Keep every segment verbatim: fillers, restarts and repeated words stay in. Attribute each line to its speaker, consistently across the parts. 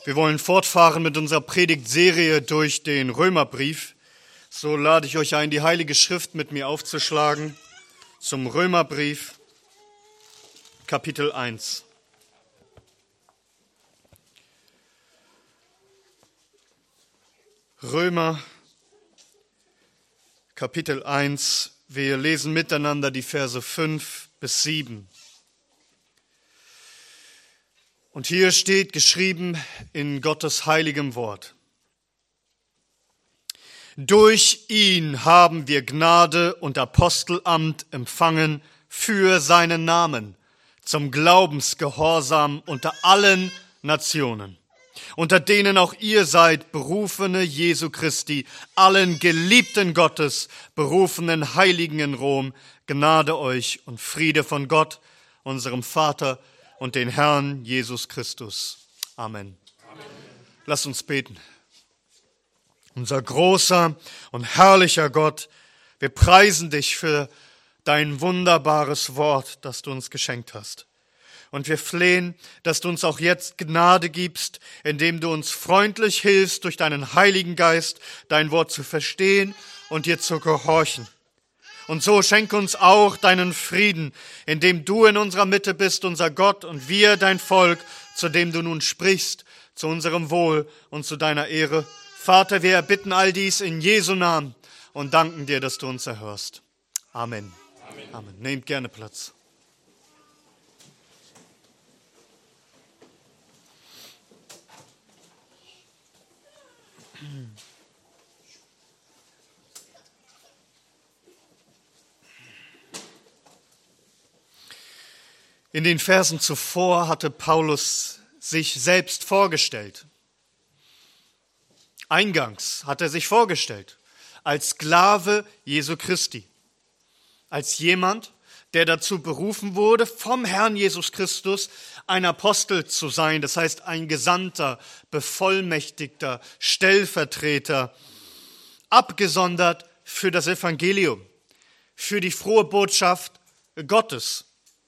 Speaker 1: Wir wollen fortfahren mit unserer Predigtserie durch den Römerbrief. So lade ich euch ein, die Heilige Schrift mit mir aufzuschlagen zum Römerbrief, Kapitel eins. Römer, Kapitel eins. Wir lesen miteinander die Verse fünf bis sieben. Und hier steht geschrieben in Gottes heiligem Wort: Durch ihn haben wir Gnade und Apostelamt empfangen für seinen Namen, zum Glaubensgehorsam unter allen Nationen, unter denen auch ihr seid, berufene Jesu Christi, allen Geliebten Gottes, berufenen Heiligen in Rom, Gnade euch und Friede von Gott, unserem Vater und den Herrn Jesus Christus. Amen. Amen. Lasst uns beten. Unser großer und herrlicher Gott, wir preisen dich für dein wunderbares Wort, das du uns geschenkt hast. Und wir flehen, dass du uns auch jetzt Gnade gibst, indem du uns freundlich hilfst, durch deinen Heiligen Geist dein Wort zu verstehen und dir zu gehorchen. Und so schenke uns auch deinen Frieden, indem du in unserer Mitte bist, unser Gott, und wir dein Volk, zu dem du nun sprichst, zu unserem Wohl und zu deiner Ehre. Vater, wir erbitten all dies in Jesu Namen und danken dir, dass du uns erhörst. Amen. Amen. Amen. Nehmt gerne Platz. In den Versen zuvor hatte Paulus sich selbst vorgestellt. Eingangs hat er sich vorgestellt als Sklave Jesu Christi, als jemand, der dazu berufen wurde, vom Herrn Jesus Christus ein Apostel zu sein, das heißt ein Gesandter, Bevollmächtigter, Stellvertreter, abgesondert für das Evangelium, für die frohe Botschaft Gottes.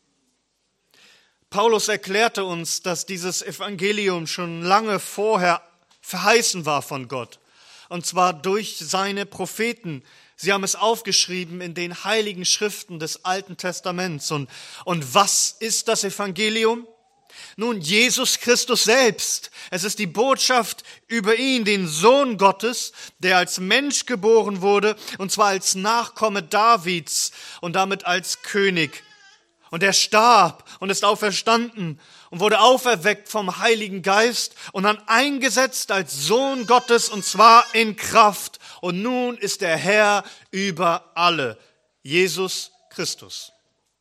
Speaker 1: Paulus erklärte uns, dass dieses Evangelium schon lange vorher verheißen war von Gott, und zwar durch seine Propheten. Sie haben es aufgeschrieben in den heiligen Schriften des Alten Testaments. Und, und was ist das Evangelium? Nun, Jesus Christus selbst. Es ist die Botschaft über ihn, den Sohn Gottes, der als Mensch geboren wurde, und zwar als Nachkomme Davids und damit als König. Und er starb und ist auferstanden und wurde auferweckt vom Heiligen Geist und dann eingesetzt als Sohn Gottes, und zwar in Kraft. Und nun ist der Herr über alle, Jesus Christus.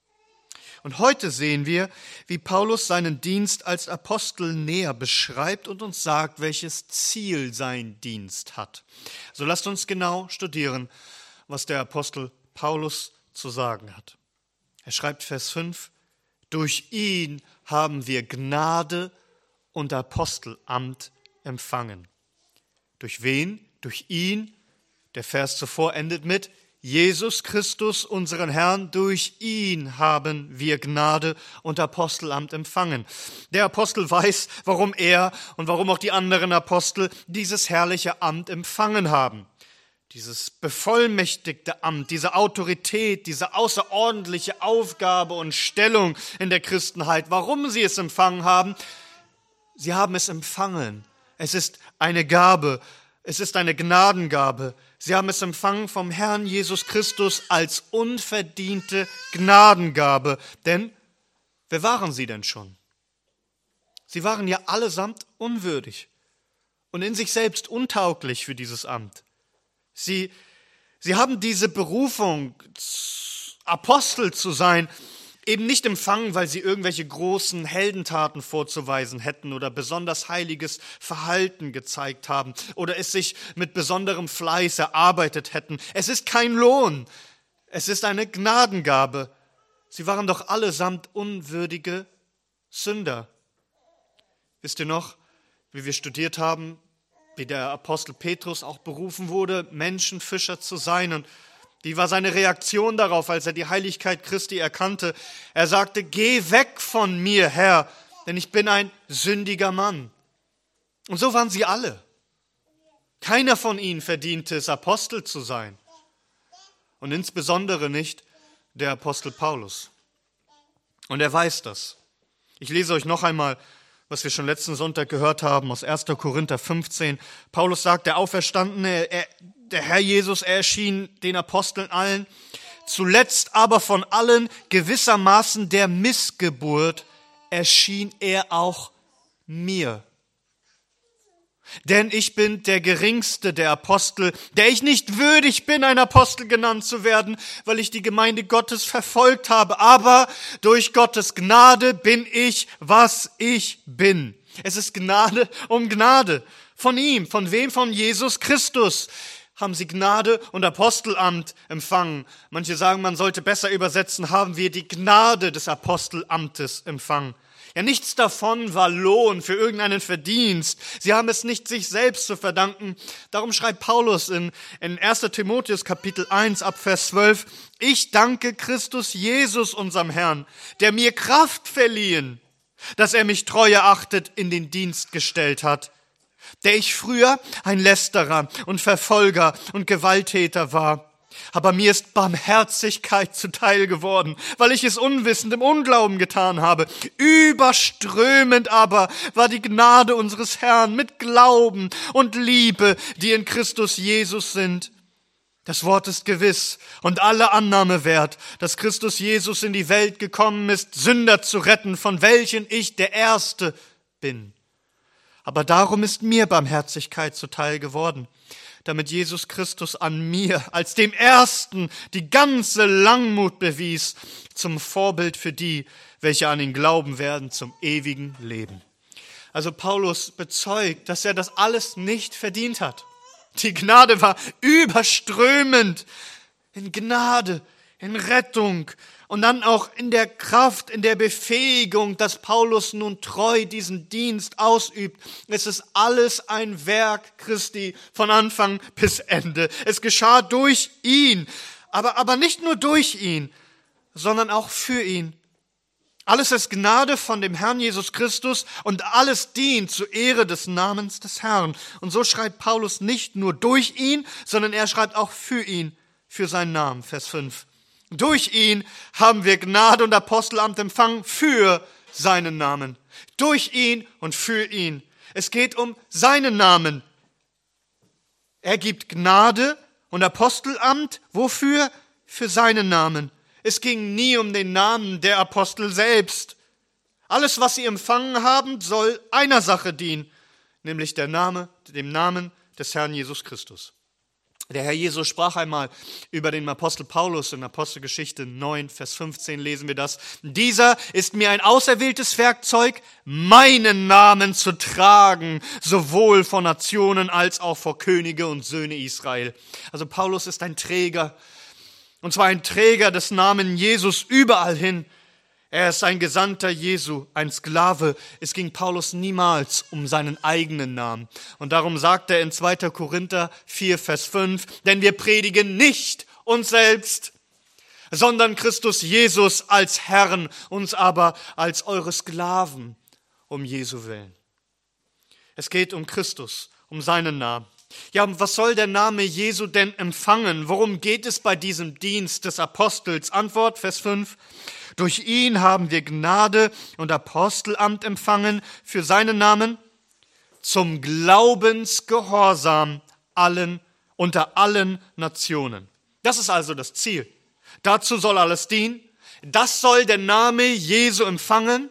Speaker 1: Und heute sehen wir, wie Paulus seinen Dienst als Apostel näher beschreibt und uns sagt, welches Ziel sein Dienst hat. So lasst uns genau studieren, was der Apostel Paulus zu sagen hat. Er schreibt Vers fünf, durch ihn haben wir Gnade und Apostelamt empfangen. Durch wen? Durch ihn. Der Vers zuvor endet mit Jesus Christus, unseren Herrn. Durch ihn haben wir Gnade und Apostelamt empfangen. Der Apostel weiß, warum er und warum auch die anderen Apostel dieses herrliche Amt empfangen haben. Dieses bevollmächtigte Amt, diese Autorität, diese außerordentliche Aufgabe und Stellung in der Christenheit. Warum sie es empfangen haben? Sie haben es empfangen. Es ist eine Gabe. Es ist eine Gnadengabe. Sie haben es empfangen vom Herrn Jesus Christus als unverdiente Gnadengabe. Denn wer waren sie denn schon? Sie waren ja allesamt unwürdig und in sich selbst untauglich für dieses Amt. Sie, sie haben diese Berufung, Apostel zu sein, eben nicht empfangen, weil sie irgendwelche großen Heldentaten vorzuweisen hätten oder besonders heiliges Verhalten gezeigt haben oder es sich mit besonderem Fleiß erarbeitet hätten. Es ist kein Lohn, es ist eine Gnadengabe. Sie waren doch allesamt unwürdige Sünder. Wisst ihr noch, wie wir studiert haben, wie der Apostel Petrus auch berufen wurde, Menschenfischer zu sein? Und wie war seine Reaktion darauf, als er die Heiligkeit Christi erkannte? Er sagte, geh weg von mir, Herr, denn ich bin ein sündiger Mann. Und so waren sie alle. Keiner von ihnen verdiente es, Apostel zu sein. Und insbesondere nicht der Apostel Paulus. Und er weiß das. Ich lese euch noch einmal, was wir schon letzten Sonntag gehört haben, aus erster Korinther fünfzehn. Paulus sagt, der Auferstandene, er, der Herr Jesus, er erschien den Aposteln allen, zuletzt aber von allen gewissermaßen der Missgeburt erschien er auch mir. Denn ich bin der geringste der Apostel, der ich nicht würdig bin, ein Apostel genannt zu werden, weil ich die Gemeinde Gottes verfolgt habe. Aber durch Gottes Gnade bin ich, was ich bin. Es ist Gnade um Gnade. Von ihm, von wem? Von Jesus Christus haben sie Gnade und Apostelamt empfangen. Manche sagen, man sollte besser übersetzen, haben wir die Gnade des Apostelamtes empfangen. Ja, nichts davon war Lohn für irgendeinen Verdienst. Sie haben es nicht sich selbst zu verdanken. Darum schreibt Paulus in, in erster Timotheus Kapitel eins ab Vers zwölf, ich danke Christus Jesus, unserem Herrn, der mir Kraft verliehen, dass er mich treu erachtet in den Dienst gestellt hat, der ich früher ein Lästerer und Verfolger und Gewalttäter war. Aber mir ist Barmherzigkeit zuteil geworden, weil ich es unwissend im Unglauben getan habe. Überströmend aber war die Gnade unseres Herrn mit Glauben und Liebe, die in Christus Jesus sind. Das Wort ist gewiss und alle Annahme wert, dass Christus Jesus in die Welt gekommen ist, Sünder zu retten, von welchen ich der Erste bin. Aber darum ist mir Barmherzigkeit zuteil geworden, damit Jesus Christus an mir als dem Ersten die ganze Langmut bewies, zum Vorbild für die, welche an ihn glauben werden, zum ewigen Leben. Also Paulus bezeugt, dass er das alles nicht verdient hat. Die Gnade war überströmend in Gnade, in Rettung und dann auch in der Kraft, in der Befähigung, dass Paulus nun treu diesen Dienst ausübt. Es ist alles ein Werk Christi von Anfang bis Ende. Es geschah durch ihn, aber, aber nicht nur durch ihn, sondern auch für ihn. Alles ist Gnade von dem Herrn Jesus Christus und alles dient zur Ehre des Namens des Herrn. Und so schreibt Paulus nicht nur durch ihn, sondern er schreibt auch für ihn, für seinen Namen, Vers fünf. Durch ihn haben wir Gnade und Apostelamt empfangen für seinen Namen. Durch ihn und für ihn. Es geht um seinen Namen. Er gibt Gnade und Apostelamt. Wofür? Für seinen Namen. Es ging nie um den Namen der Apostel selbst. Alles, was sie empfangen haben, soll einer Sache dienen, nämlich der Name, dem Namen des Herrn Jesus Christus. Der Herr Jesus sprach einmal über den Apostel Paulus in Apostelgeschichte neun, Vers fünfzehn lesen wir das. Dieser ist mir ein auserwähltes Werkzeug, meinen Namen zu tragen, sowohl vor Nationen als auch vor Könige und Söhne Israel. Also Paulus ist ein Träger, und zwar ein Träger des Namens Jesus überall hin. Er ist ein Gesandter Jesu, ein Sklave. Es ging Paulus niemals um seinen eigenen Namen. Und darum sagt er in zweiter Korinther vier, Vers fünf, denn wir predigen nicht uns selbst, sondern Christus Jesus als Herrn, uns aber als eure Sklaven um Jesu willen. Es geht um Christus, um seinen Namen. Ja, und was soll der Name Jesu denn empfangen? Worum geht es bei diesem Dienst des Apostels? Antwort, Vers fünf. Durch ihn haben wir Gnade und Apostelamt empfangen für seinen Namen zum Glaubensgehorsam allen, unter allen Nationen. Das ist also das Ziel. Dazu soll alles dienen. Das soll der Name Jesu empfangen.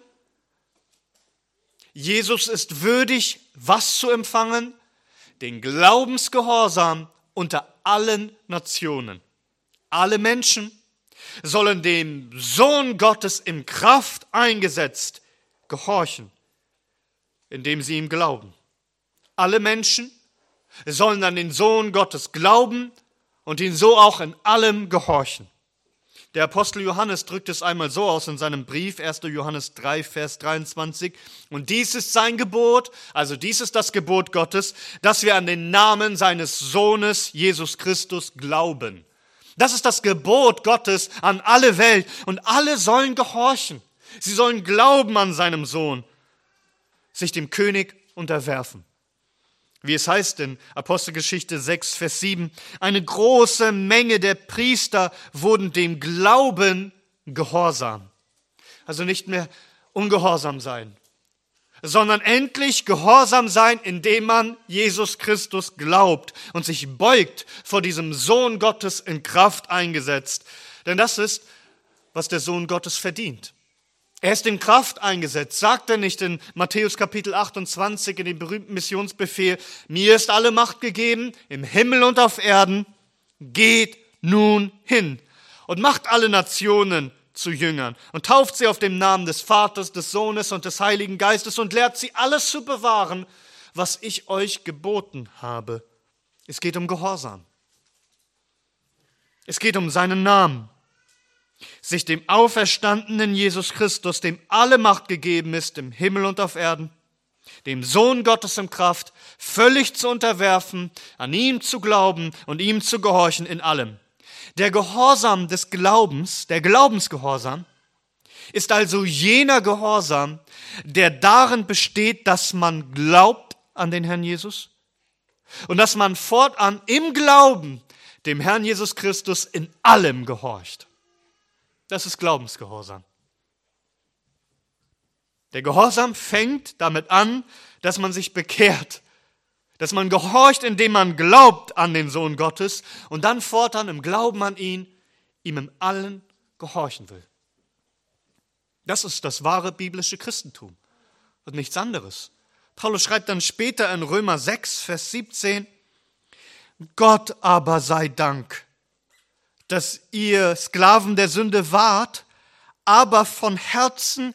Speaker 1: Jesus ist würdig, was zu empfangen? Den Glaubensgehorsam unter allen Nationen. Alle Menschen sollen dem Sohn Gottes in Kraft eingesetzt gehorchen, indem sie ihm glauben. Alle Menschen sollen an den Sohn Gottes glauben und ihn so auch in allem gehorchen. Der Apostel Johannes drückt es einmal so aus in seinem Brief, erster Johannes drei, Vers dreiundzwanzig. Und dies ist sein Gebot, also dies ist das Gebot Gottes, dass wir an den Namen seines Sohnes Jesus Christus glauben. Das ist das Gebot Gottes an alle Welt und alle sollen gehorchen. Sie sollen glauben an seinem Sohn, sich dem König unterwerfen. Wie es heißt in Apostelgeschichte sechs, Vers sieben, eine große Menge der Priester wurden dem Glauben gehorsam. Also nicht mehr ungehorsam sein, sondern endlich gehorsam sein, indem man Jesus Christus glaubt und sich beugt vor diesem Sohn Gottes in Kraft eingesetzt. Denn das ist, was der Sohn Gottes verdient. Er ist in Kraft eingesetzt. Sagt er nicht in Matthäus Kapitel achtundzwanzig in dem berühmten Missionsbefehl, mir ist alle Macht gegeben, im Himmel und auf Erden, geht nun hin und macht alle Nationen zu Jüngern und tauft sie auf dem Namen des Vaters, des Sohnes und des Heiligen Geistes und lehrt sie alles zu bewahren, was ich euch geboten habe. Es geht um Gehorsam. Es geht um seinen Namen. Sich dem auferstandenen Jesus Christus, dem alle Macht gegeben ist, im Himmel und auf Erden, dem Sohn Gottes in Kraft, völlig zu unterwerfen, an ihm zu glauben und ihm zu gehorchen in allem. Der Gehorsam des Glaubens, der Glaubensgehorsam, ist also jener Gehorsam, der darin besteht, dass man glaubt an den Herrn Jesus und dass man fortan im Glauben dem Herrn Jesus Christus in allem gehorcht. Das ist Glaubensgehorsam. Der Gehorsam fängt damit an, dass man sich bekehrt, dass man gehorcht, indem man glaubt an den Sohn Gottes und dann fortan im Glauben an ihn, ihm im Allen gehorchen will. Das ist das wahre biblische Christentum und nichts anderes. Paulus schreibt dann später in Römer sechs, Vers siebzehn, Gott aber sei Dank, dass ihr Sklaven der Sünde wart, aber von Herzen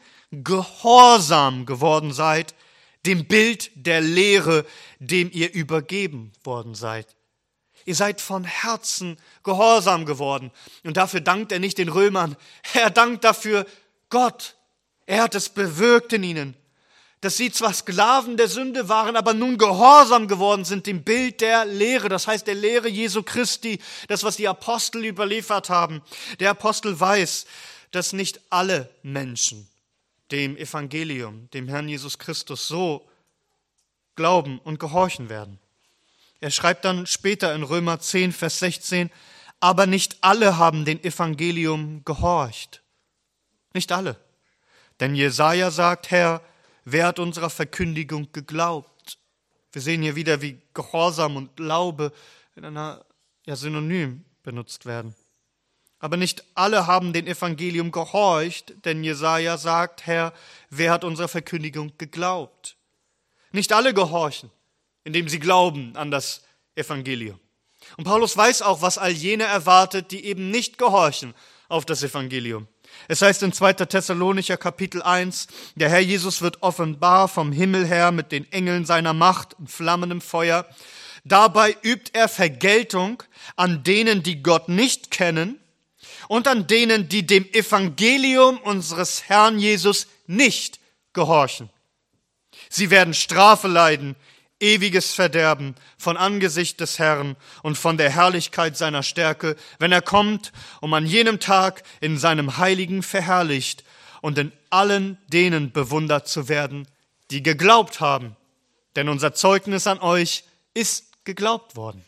Speaker 1: gehorsam geworden seid, dem Bild der Lehre, dem ihr übergeben worden seid. Ihr seid von Herzen gehorsam geworden. Und dafür dankt er nicht den Römern, er dankt dafür Gott. Er hat es bewirkt in ihnen, dass sie zwar Sklaven der Sünde waren, aber nun gehorsam geworden sind dem Bild der Lehre, das heißt der Lehre Jesu Christi, das, was die Apostel überliefert haben. Der Apostel weiß, dass nicht alle Menschen dem Evangelium, dem Herrn Jesus Christus, so glauben und gehorchen werden. Er schreibt dann später in Römer zehn, Vers sechzehn, aber nicht alle haben dem Evangelium gehorcht. Nicht alle. Denn Jesaja sagt, Herr, wer hat unserer Verkündigung geglaubt? Wir sehen hier wieder, wie Gehorsam und Glaube in einer ja, Synonym benutzt werden. Aber nicht alle haben dem Evangelium gehorcht, denn Jesaja sagt, Herr, wer hat unserer Verkündigung geglaubt? Nicht alle gehorchen, indem sie glauben an das Evangelium. Und Paulus weiß auch, was all jene erwartet, die eben nicht gehorchen auf das Evangelium. Es heißt in zweiter Thessalonicher Kapitel eins, der Herr Jesus wird offenbar vom Himmel her mit den Engeln seiner Macht und flammendem Feuer. Dabei übt er Vergeltung an denen, die Gott nicht kennen und an denen, die dem Evangelium unseres Herrn Jesus nicht gehorchen. Sie werden Strafe leiden, ewiges Verderben von Angesicht des Herrn und von der Herrlichkeit seiner Stärke, wenn er kommt, um an jenem Tag in seinem Heiligen verherrlicht und in allen denen bewundert zu werden, die geglaubt haben. Denn unser Zeugnis an euch ist geglaubt worden.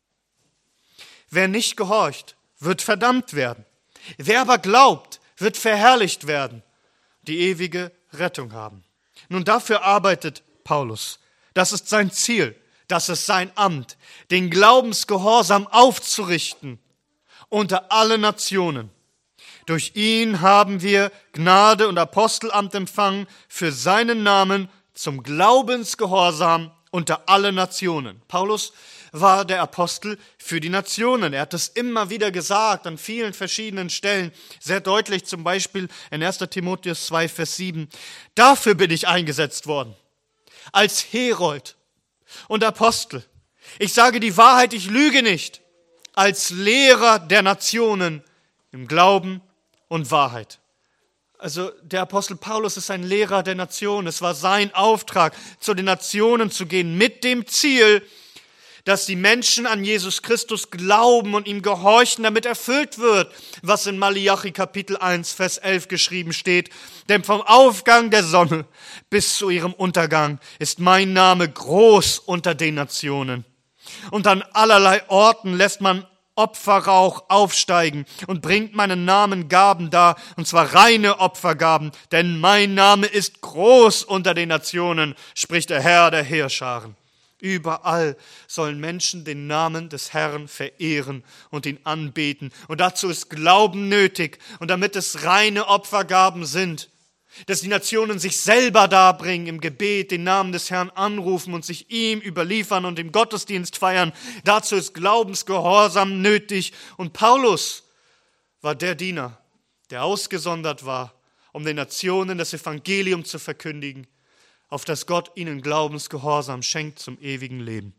Speaker 1: Wer nicht gehorcht, wird verdammt werden. Wer aber glaubt, wird verherrlicht werden, die ewige Rettung haben. Nun, dafür arbeitet Paulus. Das ist sein Ziel, das ist sein Amt, den Glaubensgehorsam aufzurichten unter alle Nationen. Durch ihn haben wir Gnade und Apostelamt empfangen für seinen Namen zum Glaubensgehorsam unter alle Nationen. Paulus war der Apostel für die Nationen. Er hat es immer wieder gesagt, an vielen verschiedenen Stellen, sehr deutlich, zum Beispiel in erster Timotheus zwei, Vers sieben. Dafür bin ich eingesetzt worden, als Herold und Apostel. Ich sage die Wahrheit, ich lüge nicht, als Lehrer der Nationen im Glauben und Wahrheit. Also der Apostel Paulus ist ein Lehrer der Nationen. Es war sein Auftrag, zu den Nationen zu gehen, mit dem Ziel, dass die Menschen an Jesus Christus glauben und ihm gehorchen, damit erfüllt wird, was in Malachi Kapitel eins, Vers elf geschrieben steht. Denn vom Aufgang der Sonne bis zu ihrem Untergang ist mein Name groß unter den Nationen. Und an allerlei Orten lässt man Opferrauch aufsteigen und bringt meinen Namen Gaben dar, und zwar reine Opfergaben, denn mein Name ist groß unter den Nationen, spricht der Herr der Heerscharen. Überall sollen Menschen den Namen des Herrn verehren und ihn anbeten. Und dazu ist Glauben nötig. Und damit es reine Opfergaben sind, dass die Nationen sich selber darbringen im Gebet, den Namen des Herrn anrufen und sich ihm überliefern und im Gottesdienst feiern, dazu ist Glaubensgehorsam nötig. Und Paulus war der Diener, der ausgesondert war, um den Nationen das Evangelium zu verkündigen, auf das Gott ihnen Glaubensgehorsam schenkt zum ewigen Leben.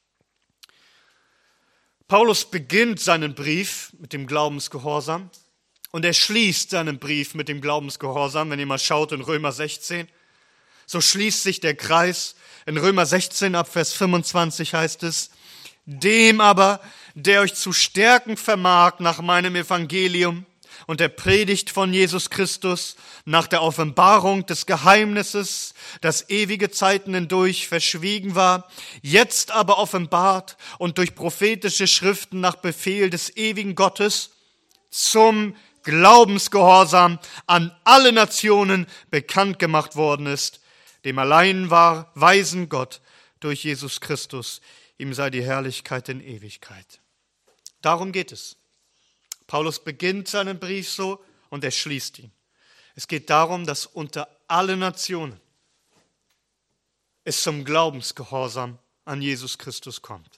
Speaker 1: Paulus beginnt seinen Brief mit dem Glaubensgehorsam und er schließt seinen Brief mit dem Glaubensgehorsam. Wenn ihr mal schaut in Römer sechzehn, so schließt sich der Kreis. In Römer sechzehn ab Vers fünfundzwanzig heißt es: Dem aber, der euch zu stärken vermag nach meinem Evangelium und der Predigt von Jesus Christus, nach der Offenbarung des Geheimnisses, das ewige Zeiten hindurch verschwiegen war, jetzt aber offenbart und durch prophetische Schriften nach Befehl des ewigen Gottes zum Glaubensgehorsam an alle Nationen bekannt gemacht worden ist, dem allein war weisen Gott durch Jesus Christus, ihm sei die Herrlichkeit in Ewigkeit. Darum geht es. Paulus beginnt seinen Brief so und er schließt ihn. Es geht darum, dass unter alle Nationen es zum Glaubensgehorsam an Jesus Christus kommt.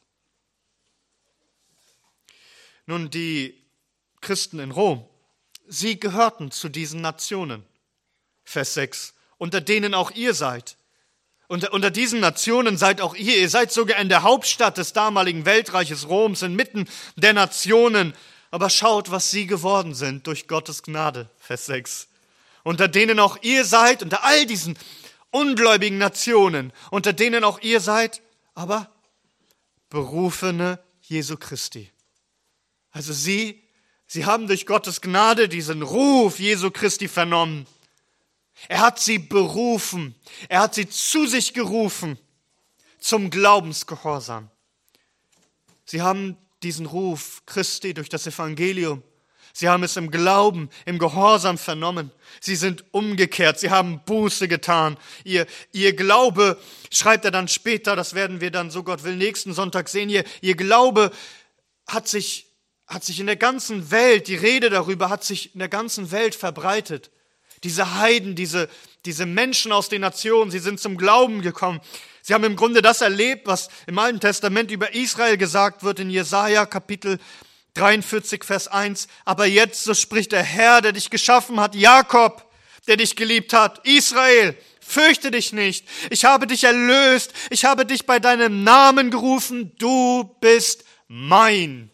Speaker 1: Nun, die Christen in Rom, sie gehörten zu diesen Nationen. Vers sechs, unter denen auch ihr seid. Unter, unter diesen Nationen seid auch ihr. Ihr seid sogar in der Hauptstadt des damaligen Weltreiches Roms, inmitten der Nationen. Aber schaut, was sie geworden sind durch Gottes Gnade. Vers sechs. Unter denen auch ihr seid, unter all diesen ungläubigen Nationen, unter denen auch ihr seid, aber Berufene Jesu Christi. Also sie, sie haben durch Gottes Gnade diesen Ruf Jesu Christi vernommen. Er hat sie berufen, er hat sie zu sich gerufen zum Glaubensgehorsam. Sie haben diesen Ruf Christi durch das Evangelium. Sie haben es im Glauben, im Gehorsam vernommen. Sie sind umgekehrt, sie haben Buße getan. Ihr, ihr Glaube, schreibt er dann später, das werden wir dann, so Gott will, nächsten Sonntag sehen, ihr, ihr Glaube hat sich, hat sich in der ganzen Welt, die Rede darüber hat sich in der ganzen Welt verbreitet. Diese Heiden, diese, diese Menschen aus den Nationen, sie sind zum Glauben gekommen. Sie haben im Grunde das erlebt, was im Alten Testament über Israel gesagt wird in Jesaja Kapitel dreiundvierzig, Vers eins. Aber jetzt, so spricht der Herr, der dich geschaffen hat, Jakob, der dich geliebt hat, Israel, fürchte dich nicht. Ich habe dich erlöst, ich habe dich bei deinem Namen gerufen, du bist mein.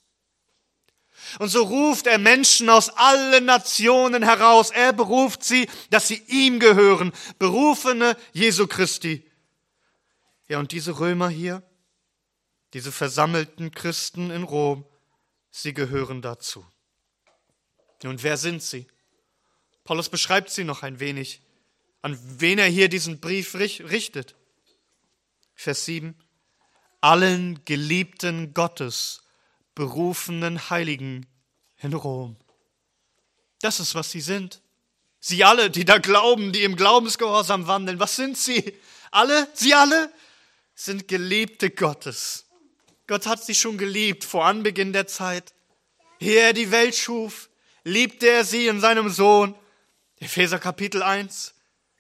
Speaker 1: Und so ruft er Menschen aus allen Nationen heraus. Er beruft sie, dass sie ihm gehören. Berufene Jesu Christi. Ja, und diese Römer hier, diese versammelten Christen in Rom, sie gehören dazu. Und wer sind sie? Paulus beschreibt sie noch ein wenig, an wen er hier diesen Brief richtet. Vers sieben. Allen Geliebten Gottes, berufenen Heiligen in Rom. Das ist, was sie sind. Sie alle, die da glauben, die im Glaubensgehorsam wandeln. Was sind sie? Alle? Sie alle sind Geliebte Gottes. Gott hat sie schon geliebt vor Anbeginn der Zeit. Ehe er die Welt schuf, liebte er sie in seinem Sohn. Epheser Kapitel eins.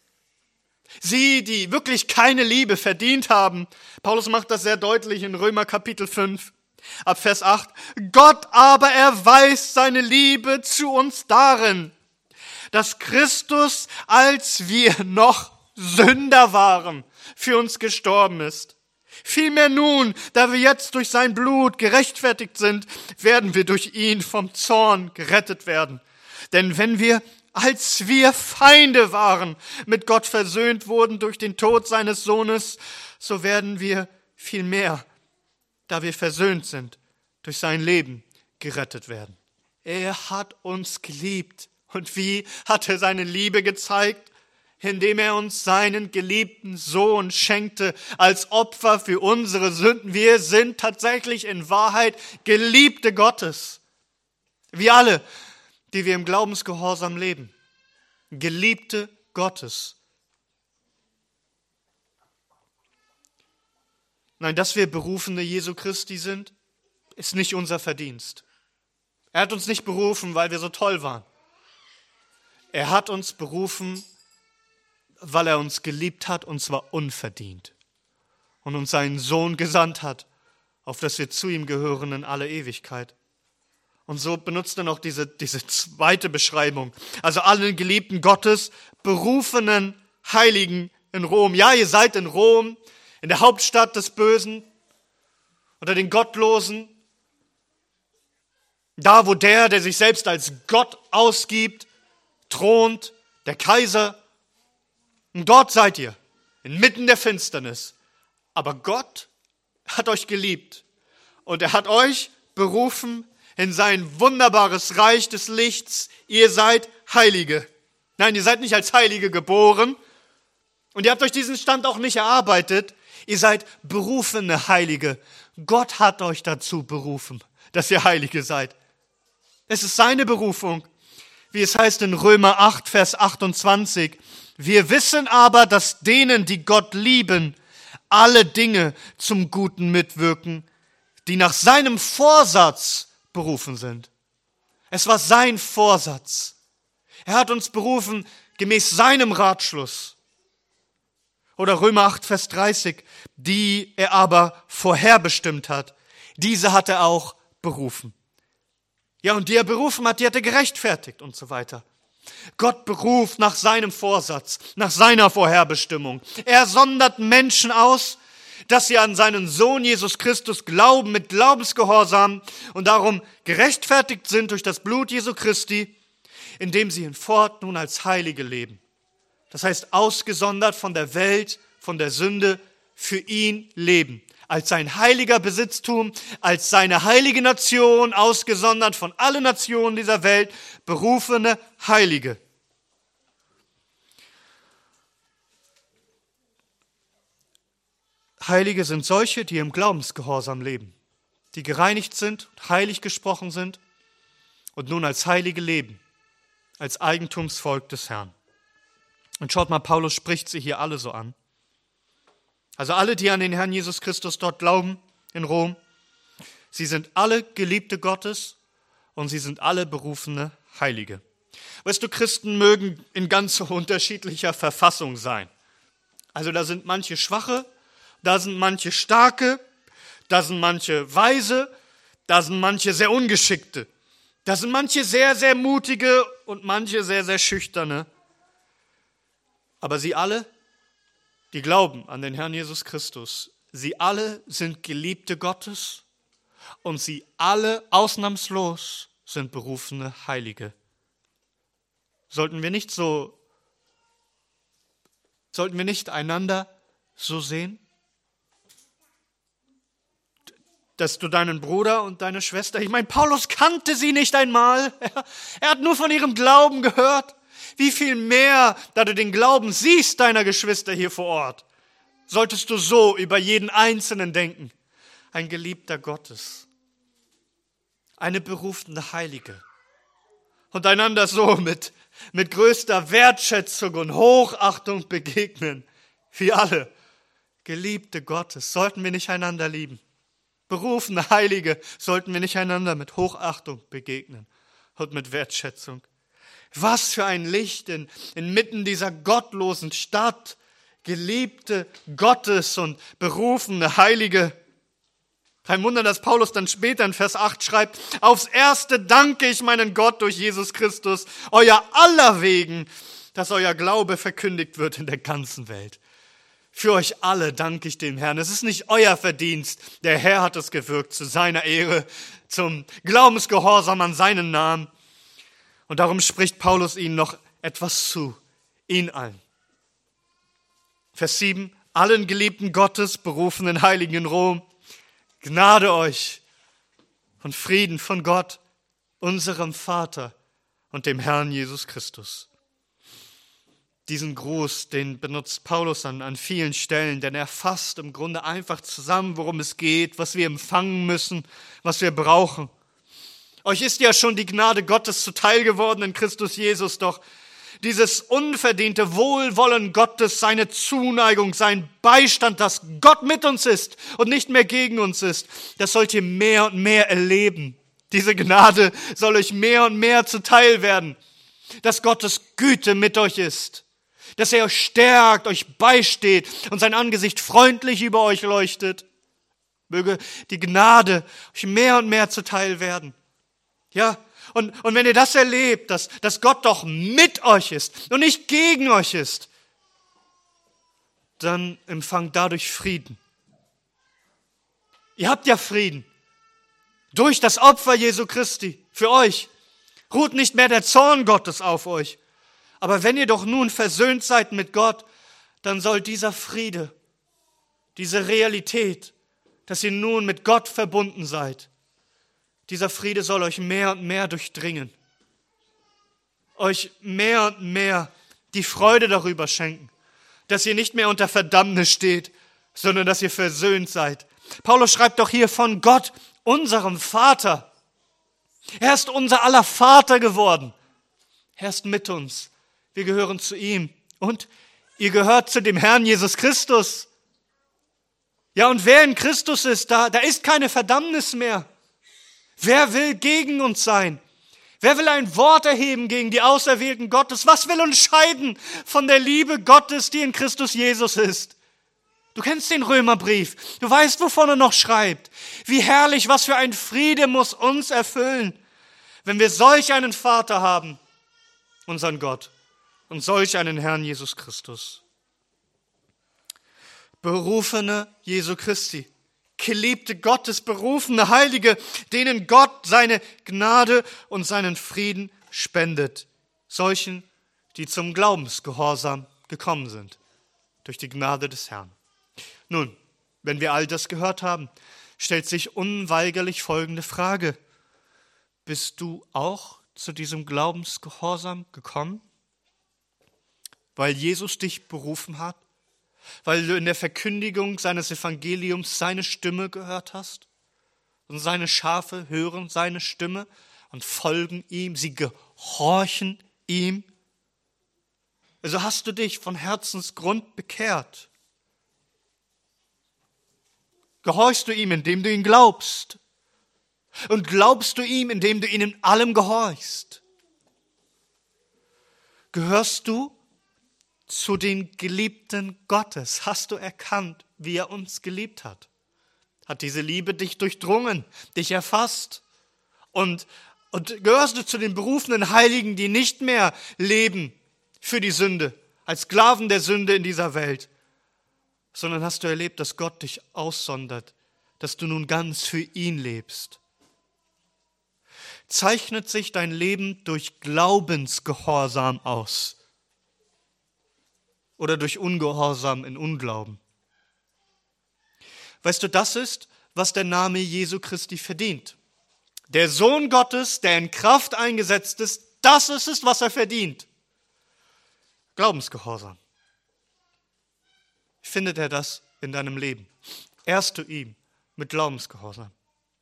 Speaker 1: Sie, die wirklich keine Liebe verdient haben. Paulus macht das sehr deutlich in Römer Kapitel fünf. Ab Vers acht. Gott aber erweist seine Liebe zu uns darin, dass Christus, als wir noch Sünder waren, für uns gestorben ist. Vielmehr nun, da wir jetzt durch sein Blut gerechtfertigt sind, werden wir durch ihn vom Zorn gerettet werden. Denn wenn wir, als wir Feinde waren, mit Gott versöhnt wurden durch den Tod seines Sohnes, so werden wir vielmehr da wir versöhnt sind, durch sein Leben gerettet werden. Er hat uns geliebt. Und wie hat er seine Liebe gezeigt? Indem er uns seinen geliebten Sohn schenkte als Opfer für unsere Sünden. Wir sind tatsächlich in Wahrheit Geliebte Gottes. Wir alle, die wir im Glaubensgehorsam leben. Geliebte Gottes. Nein, dass wir Berufene Jesu Christi sind, ist nicht unser Verdienst. Er hat uns nicht berufen, weil wir so toll waren. Er hat uns berufen, weil er uns geliebt hat, und zwar unverdient. Und uns seinen Sohn gesandt hat, auf dass wir zu ihm gehören in alle Ewigkeit. Und so benutzt er noch diese, diese zweite Beschreibung. Also allen Geliebten Gottes, berufenen Heiligen in Rom. Ja, ihr seid in Rom, in der Hauptstadt des Bösen, unter den Gottlosen. Da, wo der, der sich selbst als Gott ausgibt, thront, der Kaiser. Und dort seid ihr, inmitten der Finsternis. Aber Gott hat euch geliebt. Und er hat euch berufen in sein wunderbares Reich des Lichts. Ihr seid Heilige. Nein, ihr seid nicht als Heilige geboren. Und ihr habt euch diesen Stand auch nicht erarbeitet. Ihr seid berufene Heilige. Gott hat euch dazu berufen, dass ihr Heilige seid. Es ist seine Berufung, wie es heißt in Römer acht, Vers achtundzwanzig. Wir wissen aber, dass denen, die Gott lieben, alle Dinge zum Guten mitwirken, die nach seinem Vorsatz berufen sind. Es war sein Vorsatz. Er hat uns berufen gemäß seinem Ratschluss. Oder Römer acht, Vers dreißig, die er aber vorherbestimmt hat, diese hat er auch berufen. Ja, und die er berufen hat, die hat er gerechtfertigt und so weiter. Gott beruft nach seinem Vorsatz, nach seiner Vorherbestimmung. Er sondert Menschen aus, dass sie an seinen Sohn Jesus Christus glauben mit Glaubensgehorsam und darum gerechtfertigt sind durch das Blut Jesu Christi, indem sie hinfort nun als Heilige leben. Das heißt, ausgesondert von der Welt, von der Sünde, für ihn leben. Als sein heiliger Besitztum, als seine heilige Nation, ausgesondert von allen Nationen dieser Welt, berufene Heilige. Heilige sind solche, die im Glaubensgehorsam leben, die gereinigt sind, heilig gesprochen sind und nun als Heilige leben, als Eigentumsvolk des Herrn. Und schaut mal, Paulus spricht sie hier alle so an. Also alle, die an den Herrn Jesus Christus dort glauben, in Rom, sie sind alle Geliebte Gottes und sie sind alle berufene Heilige. Weißt du, Christen mögen in ganz unterschiedlicher Verfassung sein. Also da sind manche Schwache, da sind manche Starke, da sind manche Weise, da sind manche sehr Ungeschickte, da sind manche sehr, sehr Mutige und manche sehr, sehr Schüchterne. Aber sie alle, die glauben an den Herrn Jesus Christus, sie alle sind Geliebte Gottes und sie alle ausnahmslos sind berufene Heilige. Sollten wir nicht so, sollten wir nicht einander so sehen? Dass du deinen Bruder und deine Schwester, ich meine, Paulus kannte sie nicht einmal, er, er hat nur von ihrem Glauben gehört. Wie viel mehr, da du den Glauben siehst deiner Geschwister hier vor Ort, solltest du so über jeden Einzelnen denken. Ein Geliebter Gottes, eine berufene Heilige und einander so mit, mit größter Wertschätzung und Hochachtung begegnen. Wir alle, Geliebte Gottes, sollten wir nicht einander lieben. Berufene Heilige, sollten wir nicht einander mit Hochachtung begegnen und mit Wertschätzung. Was für ein Licht in, inmitten dieser gottlosen Stadt, Geliebte Gottes und berufene Heilige. Kein Wunder, dass Paulus dann später in Vers acht schreibt, aufs Erste danke ich meinen Gott durch Jesus Christus, euer aller wegen, dass euer Glaube verkündigt wird in der ganzen Welt. Für euch alle danke ich dem Herrn. Es ist nicht euer Verdienst. Der Herr hat es gewirkt zu seiner Ehre, zum Glaubensgehorsam an seinen Namen. Und darum spricht Paulus ihnen noch etwas zu, ihnen allen. Vers sieben, allen Geliebten Gottes, berufenen Heiligen in Rom, Gnade euch und Frieden von Gott, unserem Vater und dem Herrn Jesus Christus. Diesen Gruß, den benutzt Paulus an, an vielen Stellen, denn er fasst im Grunde einfach zusammen, worum es geht, was wir empfangen müssen, was wir brauchen. Euch ist ja schon die Gnade Gottes zuteil geworden in Christus Jesus, doch dieses unverdiente Wohlwollen Gottes, seine Zuneigung, sein Beistand, dass Gott mit uns ist und nicht mehr gegen uns ist, das sollt ihr mehr und mehr erleben. Diese Gnade soll euch mehr und mehr zuteil werden, dass Gottes Güte mit euch ist, dass er euch stärkt, euch beisteht und sein Angesicht freundlich über euch leuchtet. Möge die Gnade euch mehr und mehr zuteil werden. Ja, und, und wenn ihr das erlebt, dass, dass Gott doch mit euch ist und nicht gegen euch ist, dann empfangt dadurch Frieden. Ihr habt ja Frieden. Durch das Opfer Jesu Christi für euch ruht nicht mehr der Zorn Gottes auf euch. Aber wenn ihr doch nun versöhnt seid mit Gott, dann soll dieser Friede, diese Realität, dass ihr nun mit Gott verbunden seid, dieser Friede soll euch mehr und mehr durchdringen, euch mehr und mehr die Freude darüber schenken, dass ihr nicht mehr unter Verdammnis steht, sondern dass ihr versöhnt seid. Paulus schreibt doch hier von Gott, unserem Vater. Er ist unser aller Vater geworden. Er ist mit uns. Wir gehören zu ihm. Und ihr gehört zu dem Herrn Jesus Christus. Ja, und wer in Christus ist, da, da ist keine Verdammnis mehr. Wer will gegen uns sein? Wer will ein Wort erheben gegen die Auserwählten Gottes? Was will uns scheiden von der Liebe Gottes, die in Christus Jesus ist? Du kennst den Römerbrief. Du weißt, wovon er noch schreibt. Wie herrlich, was für ein Friede muss uns erfüllen, wenn wir solch einen Vater haben, unseren Gott, und solch einen Herrn Jesus Christus. Berufene Jesu Christi, geliebte Gottes, berufene Heilige, denen Gott seine Gnade und seinen Frieden spendet. Solchen, die zum Glaubensgehorsam gekommen sind, durch die Gnade des Herrn. Nun, wenn wir all das gehört haben, stellt sich unweigerlich folgende Frage. Bist du auch zu diesem Glaubensgehorsam gekommen? Weil Jesus dich berufen hat? Weil du in der Verkündigung seines Evangeliums seine Stimme gehört hast? Und seine Schafe hören seine Stimme und folgen ihm, sie gehorchen ihm? Also hast du dich von Herzensgrund bekehrt? Gehorchst du ihm, indem du ihn glaubst? Und glaubst du ihm, indem du ihn in allem gehorchst? Gehörst du zu den Geliebten Gottes? Hast du erkannt, wie er uns geliebt hat? Hat diese Liebe dich durchdrungen, dich erfasst? Und, und gehörst du zu den berufenen Heiligen, die nicht mehr leben für die Sünde, als Sklaven der Sünde in dieser Welt, sondern hast du erlebt, dass Gott dich aussondert, dass du nun ganz für ihn lebst? Zeichnet sich dein Leben durch Glaubensgehorsam aus oder durch Ungehorsam in Unglauben? Weißt du, das ist, was der Name Jesu Christi verdient. Der Sohn Gottes, der in Kraft eingesetzt ist, das ist es, was er verdient. Glaubensgehorsam. Findet er das in deinem Leben? Ehrst du ihm mit Glaubensgehorsam?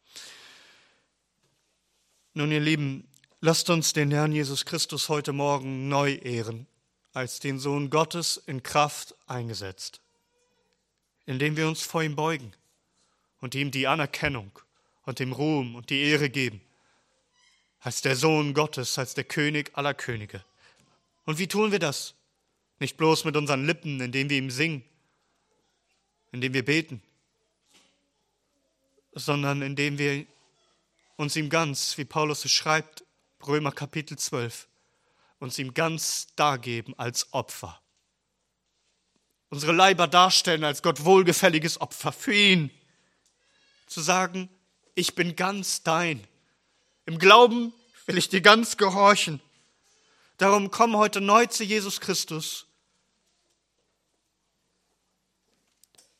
Speaker 1: Nun, ihr Lieben, lasst uns den Herrn Jesus Christus heute Morgen neu ehren, als den Sohn Gottes in Kraft eingesetzt, indem wir uns vor ihm beugen und ihm die Anerkennung und dem Ruhm und die Ehre geben, als der Sohn Gottes, als der König aller Könige. Und wie tun wir das? Nicht bloß mit unseren Lippen, indem wir ihm singen, indem wir beten, sondern indem wir uns ihm ganz, wie Paulus es schreibt, Römer Kapitel zwölf, uns ihm ganz dargeben als Opfer. Unsere Leiber darstellen als Gott wohlgefälliges Opfer für ihn. Zu sagen, ich bin ganz dein. Im Glauben will ich dir ganz gehorchen. Darum komm heute neu zu Jesus Christus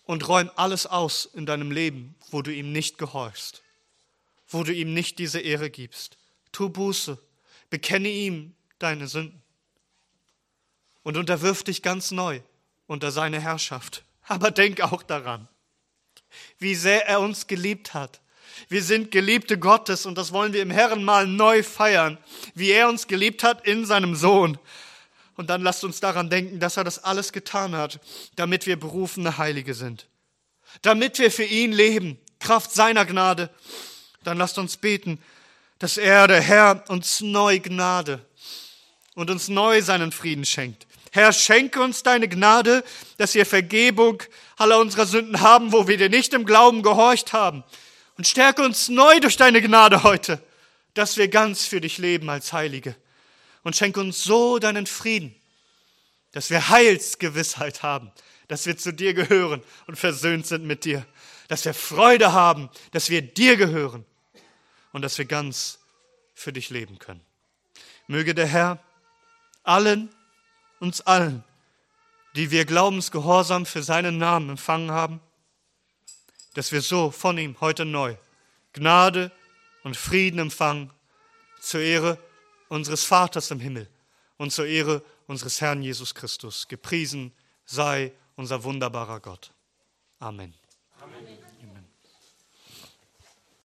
Speaker 1: und räum alles aus in deinem Leben, wo du ihm nicht gehorchst, wo du ihm nicht diese Ehre gibst. Tu Buße, bekenne ihm deine Sünden und unterwirf dich ganz neu unter seine Herrschaft. Aber denk auch daran, wie sehr er uns geliebt hat. Wir sind Geliebte Gottes und das wollen wir im Herrenmahl neu feiern, wie er uns geliebt hat in seinem Sohn. Und dann lasst uns daran denken, dass er das alles getan hat, damit wir berufene Heilige sind. Damit wir für ihn leben, Kraft seiner Gnade. Dann lasst uns beten, dass er, der Herr, uns neu Gnade und uns neu seinen Frieden schenkt. Herr, schenke uns deine Gnade, dass wir Vergebung aller unserer Sünden haben, wo wir dir nicht im Glauben gehorcht haben. Und stärke uns neu durch deine Gnade heute, dass wir ganz für dich leben als Heilige. Und schenke uns so deinen Frieden, dass wir Heilsgewissheit haben, dass wir zu dir gehören und versöhnt sind mit dir. Dass wir Freude haben, dass wir dir gehören und dass wir ganz für dich leben können. Möge der Herr allen, uns allen, die wir Glaubensgehorsam für seinen Namen empfangen haben, dass wir so von ihm heute neu Gnade und Frieden empfangen, zur Ehre unseres Vaters im Himmel und zur Ehre unseres Herrn Jesus Christus. Gepriesen sei unser wunderbarer Gott. Amen. Amen.